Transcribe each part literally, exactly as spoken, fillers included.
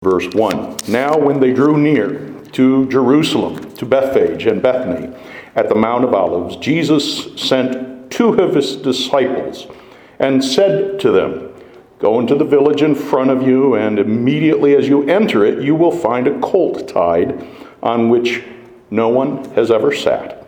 Verse one, now when they drew near to Jerusalem, to Bethphage and Bethany, at the Mount of Olives, Jesus sent two of his disciples and said to them, go into the village in front of you, and immediately as you enter it, you will find a colt tied on which no one has ever sat.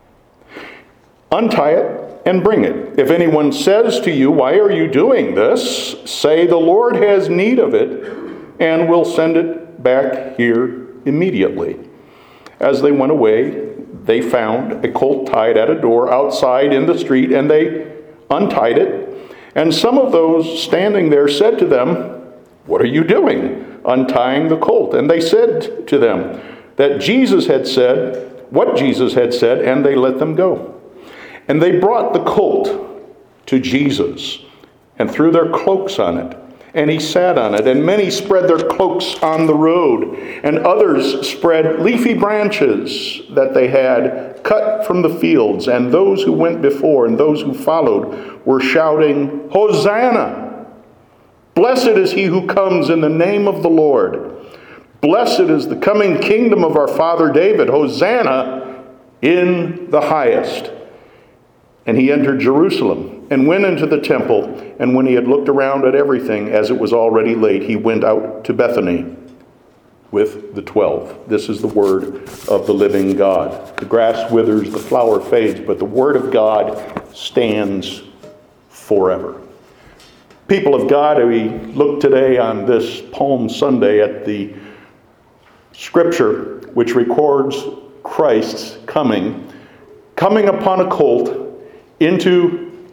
Untie it and bring it. If anyone says to you, why are you doing this? Say, the Lord has need of it, and will send it back here immediately. As they went away, they found a colt tied at a door outside in the street, and they untied it. And some of those standing there said to them, what are you doing, untying the colt? And they said to them that Jesus had said, what Jesus had said, and they let them go. And they brought the colt to Jesus and threw their cloaks on it. And he sat on it, and many spread their cloaks on the road, and others spread leafy branches that they had cut from the fields. And those who went before and those who followed were shouting, Hosanna! Blessed is he who comes in the name of the Lord. Blessed is the coming kingdom of our father David. Hosanna in the highest. And he entered Jerusalem and went into the temple. And when he had looked around at everything, as it was already late, he went out to Bethany with the twelve. This is the word of the living God. The grass withers, the flower fades, but the word of God stands forever. People of God, we look today on this Palm Sunday at the scripture which records Christ's coming, coming upon a colt into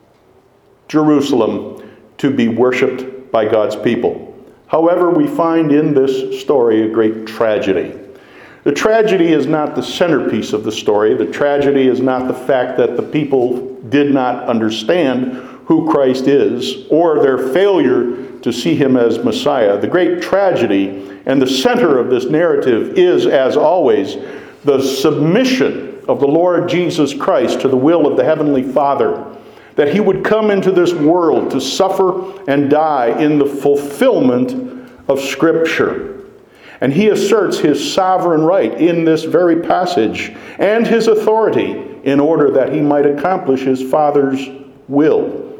Jerusalem to be worshipped by God's people. However, we find in this story a great tragedy. The tragedy is not the centerpiece of the story. The tragedy is not the fact that the people did not understand who Christ is or their failure to see him as Messiah. The great tragedy and the center of this narrative is, as always, the submission of the Lord Jesus Christ to the will of the Heavenly Father, that he would come into this world to suffer and die in the fulfillment of Scripture. And he asserts his sovereign right in this very passage and his authority in order that he might accomplish his Father's will.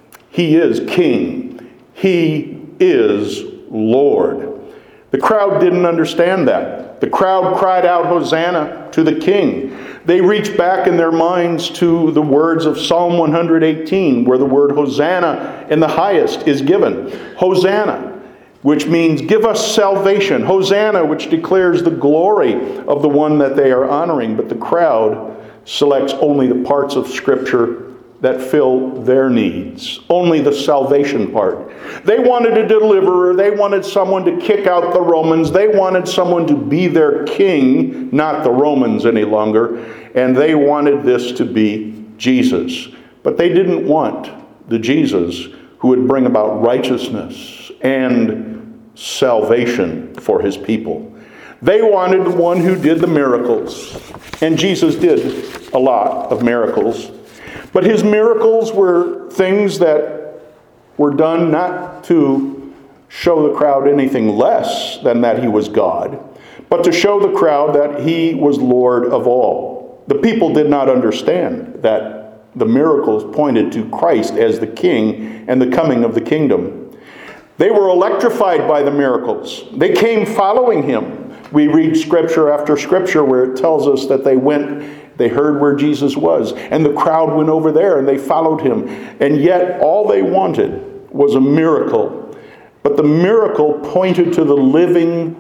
He is King. He is Lord. The crowd didn't understand that. The crowd cried out, Hosanna to the King. They reached back in their minds to the words of Psalm one eighteen, where the word Hosanna in the highest is given. Hosanna, which means give us salvation. Hosanna, which declares the glory of the one that they are honoring. But the crowd selects only the parts of Scripture that fill their needs, only the salvation part. They wanted a deliverer. They wanted someone to kick out the Romans. They wanted someone to be their king, not the Romans any longer. And they wanted this to be Jesus. But they didn't want the Jesus who would bring about righteousness and salvation for his people. They wanted the one who did the miracles. And Jesus did a lot of miracles. But his miracles were things that were done not to show the crowd anything less than that he was God, but to show the crowd that he was Lord of all. The people did not understand that the miracles pointed to Christ as the King and the coming of the kingdom. They were electrified by the miracles. They came following him. We read scripture after scripture where it tells us that they went. They heard where Jesus was, and the crowd went over there and they followed him. And yet all they wanted was a miracle. But the miracle pointed to the living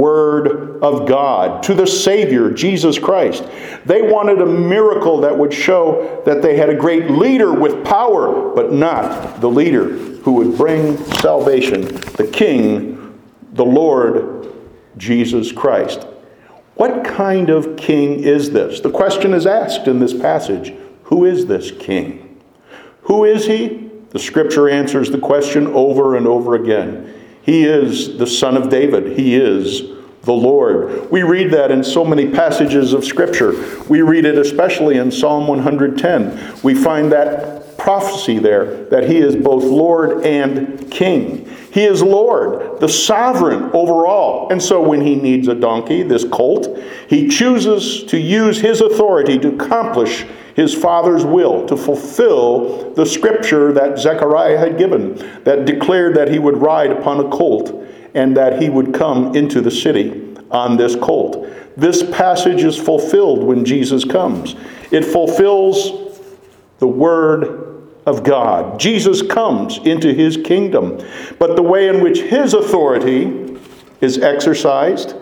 Word of God, to the Savior, Jesus Christ. They wanted a miracle that would show that they had a great leader with power, but not the leader who would bring salvation, the King, the Lord, Jesus Christ. What kind of king is this? The question is asked in this passage. Who is this king? Who is he? The scripture answers the question over and over again. He is the Son of David. He is the Lord. We read that in so many passages of scripture. We read it especially in Psalm one ten. We find that prophecy there that he is both Lord and King. He is Lord, the sovereign over all. And so when he needs a donkey, this colt, he chooses to use his authority to accomplish his Father's will, to fulfill the scripture that Zechariah had given, that declared that he would ride upon a colt and that he would come into the city on this colt. This passage is fulfilled when Jesus comes. It fulfills the word of God. Jesus comes into his kingdom, but the way in which his authority is exercised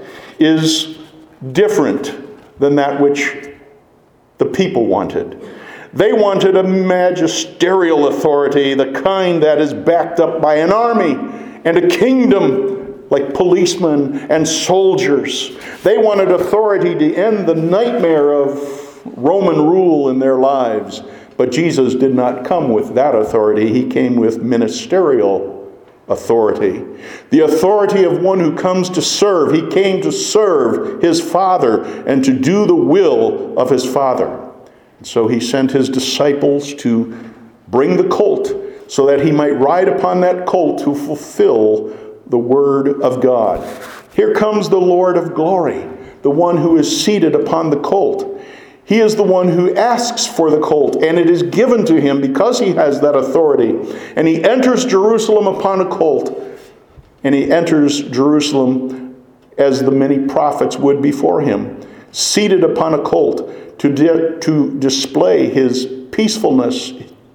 is different than that which the people wanted. They wanted a magisterial authority, the kind that is backed up by an army and a kingdom, like policemen and soldiers. They wanted authority to end the nightmare of Roman rule in their lives. But Jesus did not come with that authority. He came with ministerial authority. The authority of one who comes to serve. He came to serve his Father and to do the will of his Father. And so he sent his disciples to bring the colt so that he might ride upon that colt to fulfill the word of God. Here comes the Lord of glory, the one who is seated upon the colt. He is the one who asks for the colt, and it is given to him because he has that authority. And he enters Jerusalem upon a colt, and he enters Jerusalem as the many prophets would before him, seated upon a colt to, di- to display his peacefulness,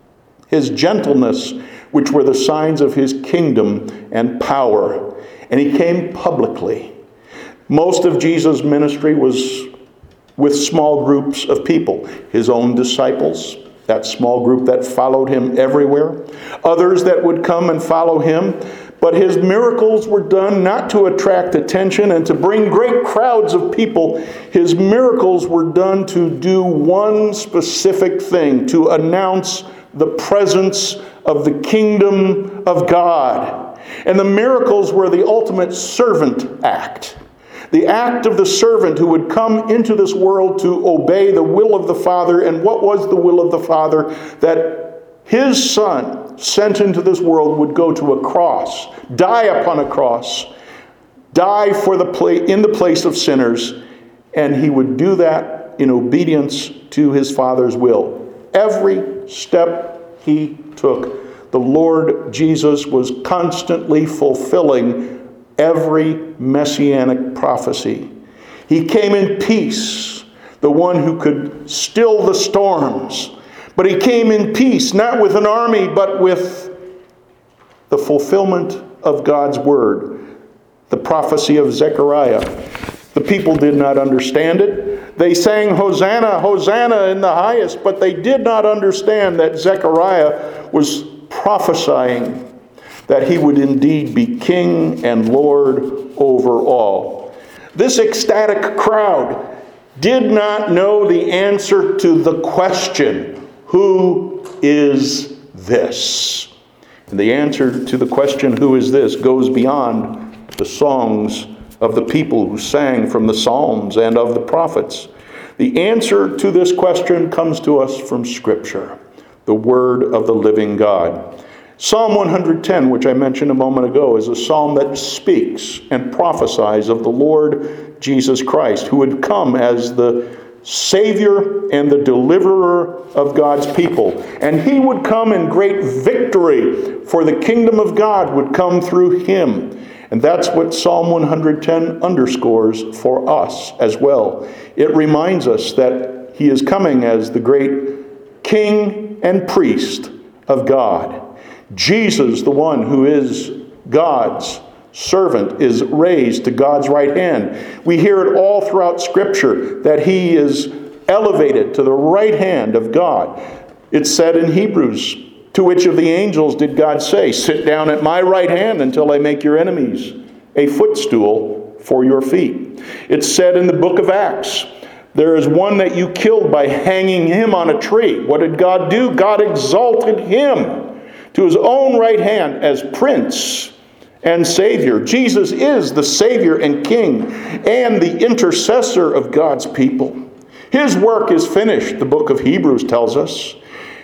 his gentleness, which were the signs of his kingdom and power. And he came publicly. Most of Jesus' ministry was with small groups of people. His own disciples, that small group that followed him everywhere. Others that would come and follow him. But his miracles were done not to attract attention and to bring great crowds of people. His miracles were done to do one specific thing, to announce the presence of the kingdom of God. And the miracles were the ultimate servant act. The act of the servant who would come into this world to obey the will of the Father. And what was the will of the Father? That his Son, sent into this world, would go to a cross, die upon a cross, die for the pla- in the place of sinners, and he would do that in obedience to his Father's will. Every step he took, the Lord Jesus was constantly fulfilling every messianic prophecy. He came in peace, the one who could still the storms. But he came in peace, not with an army, but with the fulfillment of God's word. The prophecy of Zechariah. The people did not understand it. They sang, Hosanna, Hosanna in the highest, but they did not understand that Zechariah was prophesying that he would indeed be king and Lord over all. This ecstatic crowd did not know the answer to the question, who is this? And the answer to the question, who is this, goes beyond the songs of the people who sang from the Psalms and of the prophets. The answer to this question comes to us from Scripture, the Word of the living God. Psalm one hundred ten, which I mentioned a moment ago, is a psalm that speaks and prophesies of the Lord Jesus Christ, who would come as the Savior and the deliverer of God's people. And he would come in great victory, for the kingdom of God would come through him. And that's what Psalm one hundred ten underscores for us as well. It reminds us that he is coming as the great King and priest of God. Jesus, the one who is God's servant, is raised to God's right hand. We hear it all throughout Scripture that he is elevated to the right hand of God. It's said in Hebrews, to which of the angels did God say, sit down at my right hand until I make your enemies a footstool for your feet. It's said in the book of Acts, there is one that you killed by hanging him on a tree. What did God do? God exalted him to his own right hand as Prince and Savior. Jesus is the Savior and King and the intercessor of God's people. His work is finished, the book of Hebrews tells us.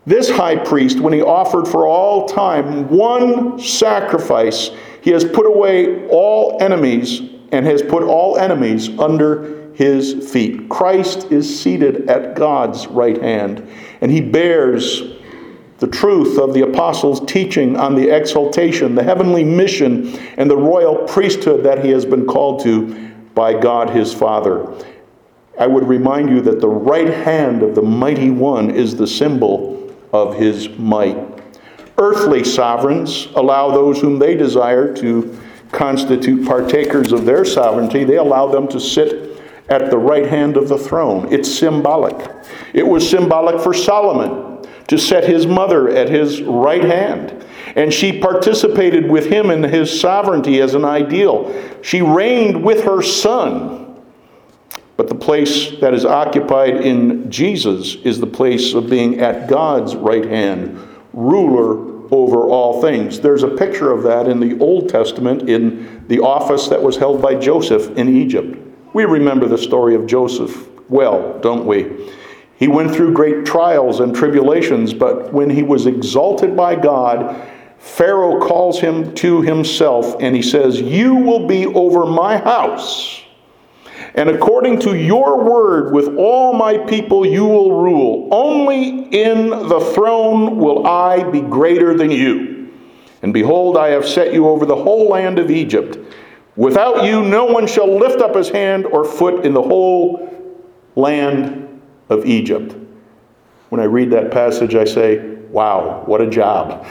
This high priest, when he offered for all time one sacrifice, he has put away all enemies and has put all enemies under his feet. Christ is seated at God's right hand, and he bears the truth of the apostles' teaching on the exaltation, the heavenly mission, and the royal priesthood that he has been called to by God his Father. I would remind you that the right hand of the mighty one is the symbol of his might. Earthly sovereigns allow those whom they desire to constitute partakers of their sovereignty. They allow them to sit at the right hand of the throne. It's symbolic. It was symbolic for Solomon to set his mother at his right hand. And she participated with him in his sovereignty as an ideal. She reigned with her son. But the place that is occupied in Jesus is the place of being at God's right hand, ruler over all things. There's a picture of that in the Old Testament in the office that was held by Joseph in Egypt. We remember the story of Joseph well, don't we? He went through great trials and tribulations, but when he was exalted by God, Pharaoh calls him to himself and he says, "You will be over my house, and according to your word with all my people you will rule. Only in the throne will I be greater than you. And behold, I have set you over the whole land of Egypt. Without you no one shall lift up his hand or foot in the whole land of Egypt." When I read that passage, I say, wow, what a job.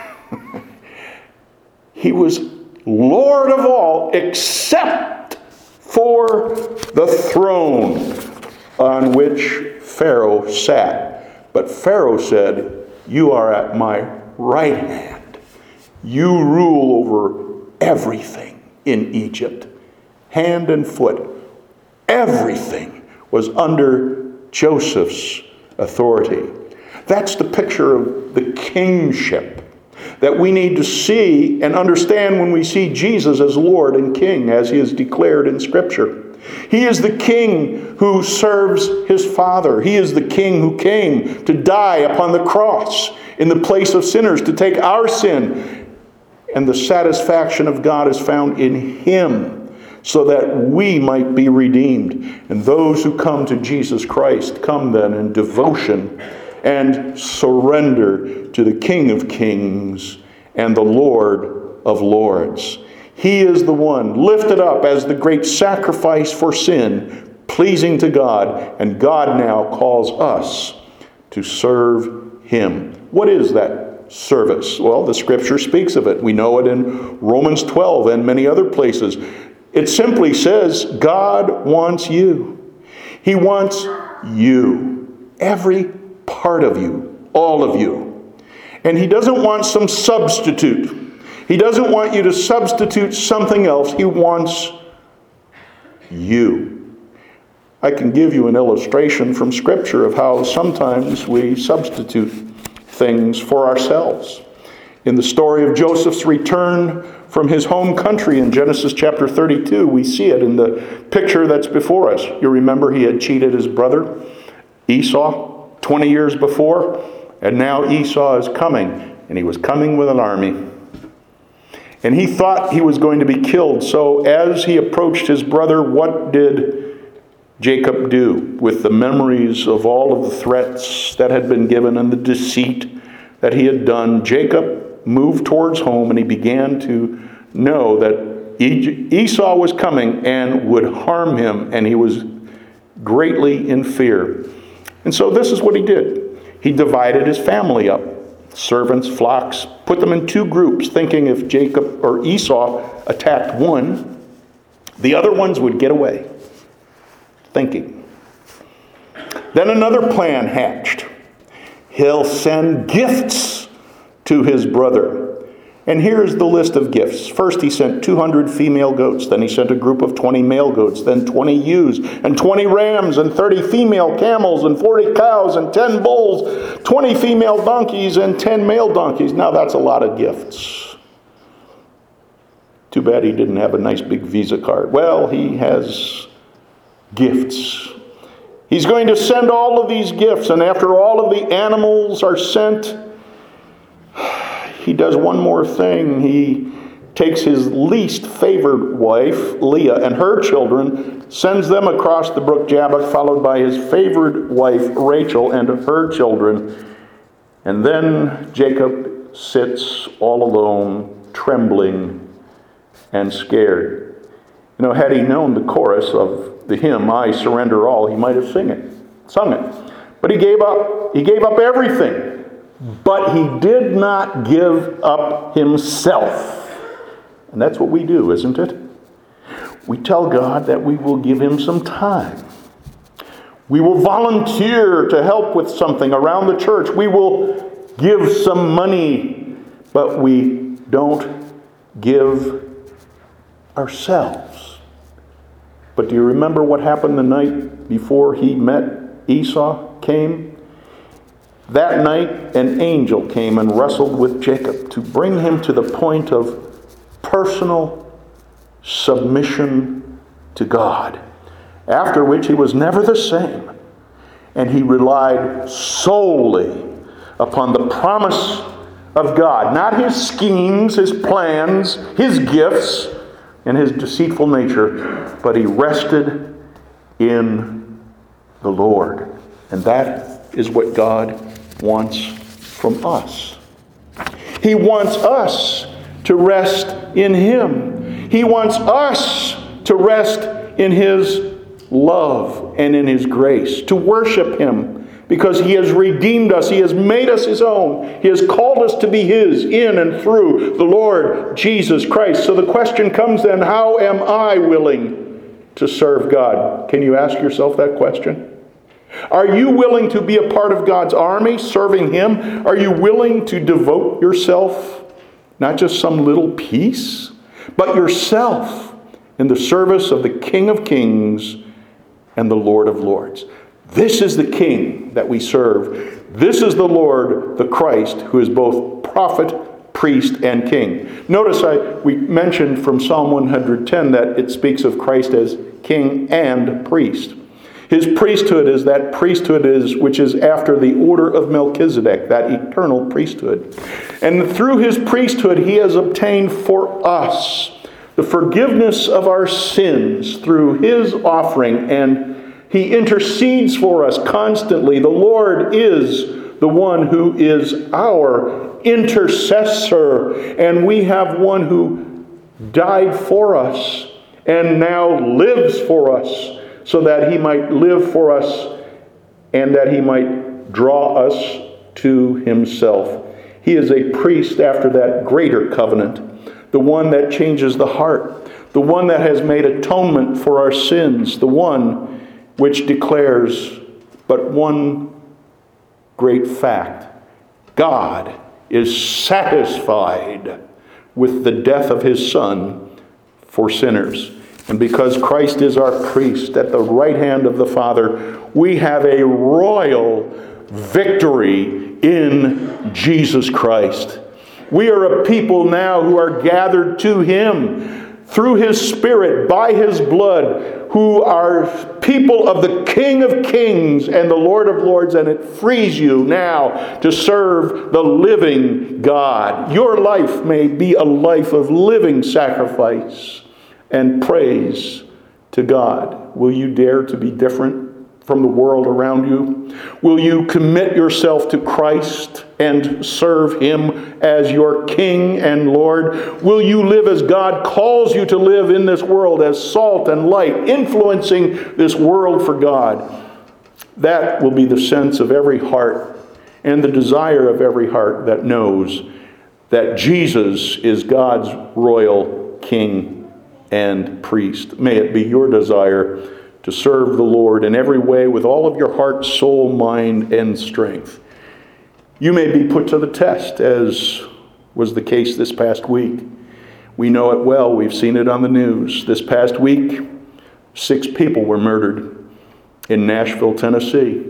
He was Lord of all except for the throne on which Pharaoh sat. But Pharaoh said, "You are at my right hand. You rule over everything in Egypt." Hand and foot, everything was under Joseph's authority. That's the picture of the kingship that we need to see and understand when we see Jesus as Lord and King, as he is declared in Scripture. He is the King who serves his Father. He is the King who came to die upon the cross in the place of sinners to take our sin. And the satisfaction of God is found in him, so that we might be redeemed. And those who come to Jesus Christ come then in devotion and surrender to the King of Kings and the Lord of Lords. He is the one lifted up as the great sacrifice for sin, pleasing to God, and God now calls us to serve him. What is that service? Well, the Scripture speaks of it. We know it in Romans twelve and many other places. It simply says, God wants you. He wants you. Every part of you. All of you. And he doesn't want some substitute. He doesn't want you to substitute something else. He wants you. I can give you an illustration from Scripture of how sometimes we substitute things for ourselves. In the story of Joseph's return from his home country in Genesis chapter thirty-two, we see it in the picture that's before us. You remember he had cheated his brother Esau twenty years before, and now Esau is coming, and he was coming with an army. And he thought he was going to be killed. So as he approached his brother, what did Jacob do with the memories of all of the threats that had been given and the deceit that he had done? Jacob moved towards home, and he began to know that Esau was coming and would harm him, and he was greatly in fear. And so this is what he did. He divided his family up, servants, flocks, put them in two groups, thinking if Jacob or Esau attacked one, the other ones would get away. Thinking. Then another plan hatched. He'll send gifts to his brother. And here's the list of gifts. First, he sent two hundred female goats. Then he sent a group of twenty male goats. Then twenty ewes, and twenty rams, and thirty female camels, and forty cows, and ten bulls, twenty female donkeys, and ten male donkeys. Now that's a lot of gifts. Too bad he didn't have a nice big Visa card. Well, he has gifts. He's going to send all of these gifts, and after all of the animals are sent, he does one more thing. He takes his least favored wife, Leah, and her children, sends them across the brook Jabbok, followed by his favored wife, Rachel, and her children. And then Jacob sits all alone, trembling and scared. You know, had he known the chorus of the hymn, I Surrender All, he might have sung it, sung it. But he gave up. He gave up everything. But he did not give up himself. And that's what we do, isn't it? We tell God that we will give him some time. We will volunteer to help with something around the church. We will give some money, but we don't give ourselves. But do you remember what happened the night before he met Esau came? That night, an angel came and wrestled with Jacob to bring him to the point of personal submission to God, after which he was never the same, and he relied solely upon the promise of God, not his schemes, his plans, his gifts, and his deceitful nature, but he rested in the Lord. And that is what God wants from us. He wants us to rest in him. He wants us to rest in his love and in his grace, to worship him because he has redeemed us. He has made us his own. He has called us to be his in and through the Lord Jesus Christ. So the question comes then, how am I willing to serve God? Can you ask yourself that question? Are you willing to be a part of God's army, serving him? Are you willing to devote yourself, not just some little piece, but yourself in the service of the King of Kings and the Lord of Lords? This is the King that we serve. This is the Lord, the Christ, who is both prophet, priest, and king. Notice I we mentioned from Psalm one hundred ten that it speaks of Christ as king and priest. His priesthood is that priesthood is which is after the order of Melchizedek, that eternal priesthood. And through his priesthood, he has obtained for us the forgiveness of our sins through his offering, and he intercedes for us constantly. The Lord is the one who is our intercessor, and we have one who died for us and now lives for us, so that he might live for us and that he might draw us to himself. He is a priest after that greater covenant, the one that changes the heart, the one that has made atonement for our sins, the one which declares but one great fact: God is satisfied with the death of his Son for sinners. And because Christ is our priest at the right hand of the Father, we have a royal victory in Jesus Christ. We are a people now who are gathered to him through his Spirit, by his blood, who are people of the King of Kings and the Lord of Lords, and it frees you now to serve the living God. Your life may be a life of living sacrifice and praise to God. Will you dare to be different from the world around you? Will you commit yourself to Christ and serve him as your King and Lord? Will you live as God calls you to live in this world, as salt and light, influencing this world for God? That will be the sense of every heart and the desire of every heart that knows that Jesus is God's royal King and priest. May it be your desire to serve the Lord in every way with all of your heart, soul, mind, and strength. You may be put to the test, as was the case this past week. We know it well. We've seen it on the news. This past week, six people were murdered in Nashville, Tennessee.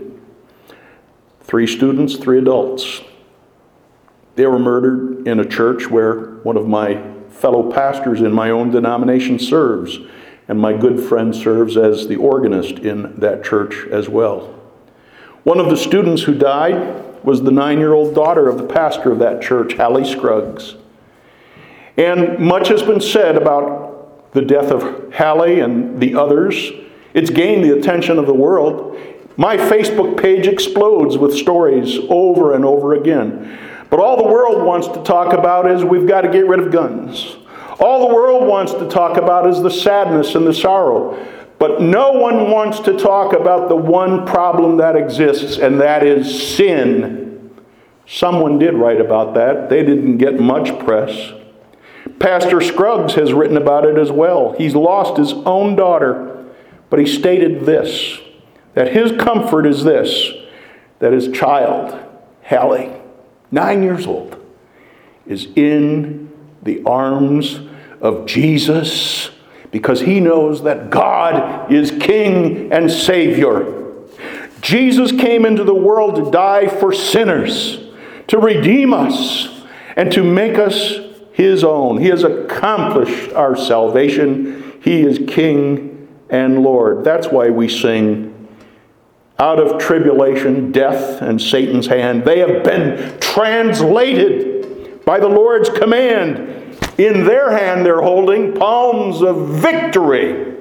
Three students, three adults. They were murdered in a church where one of my fellow pastors in my own denomination serves. And my good friend serves as the organist in that church as well. One of the students who died was the nine-year-old daughter of the pastor of that church, Hallie Scruggs. And much has been said about the death of Hallie and the others. It's gained the attention of the world. My Facebook page explodes with stories over and over again. But all the world wants to talk about is we've got to get rid of guns. All the world wants to talk about is the sadness and the sorrow. But no one wants to talk about the one problem that exists, and that is sin. Someone did write about that. They didn't get much press. Pastor Scruggs has written about it as well. He's lost his own daughter, but he stated this, that his comfort is this, that his child, Hallie, nine years old, is in the arms of Jesus because he knows that God is King and Savior. Jesus came into the world to die for sinners, to redeem us, and to make us his own. He has accomplished our salvation. He is King and Lord. That's why we sing, out of tribulation, death, and Satan's hand, they have been translated by the Lord's command. In their hand they're holding palms of victory.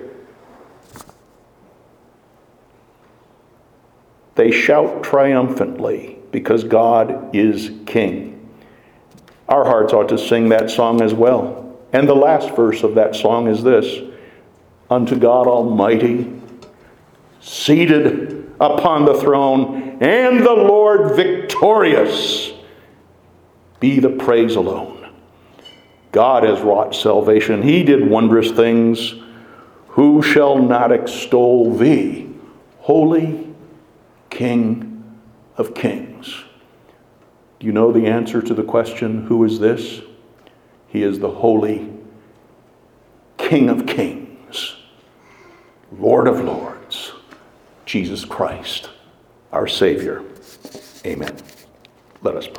They shout triumphantly because God is King. Our hearts ought to sing that song as well. And the last verse of that song is this: unto God Almighty, seated upon the throne, and the Lord victorious, be the praise alone. God has wrought salvation. He did wondrous things. Who shall not extol thee, holy King of kings? Do you know the answer to the question, who is this? He is the holy King of kings, Lord of lords, Jesus Christ, our Savior. Amen. Let us pray.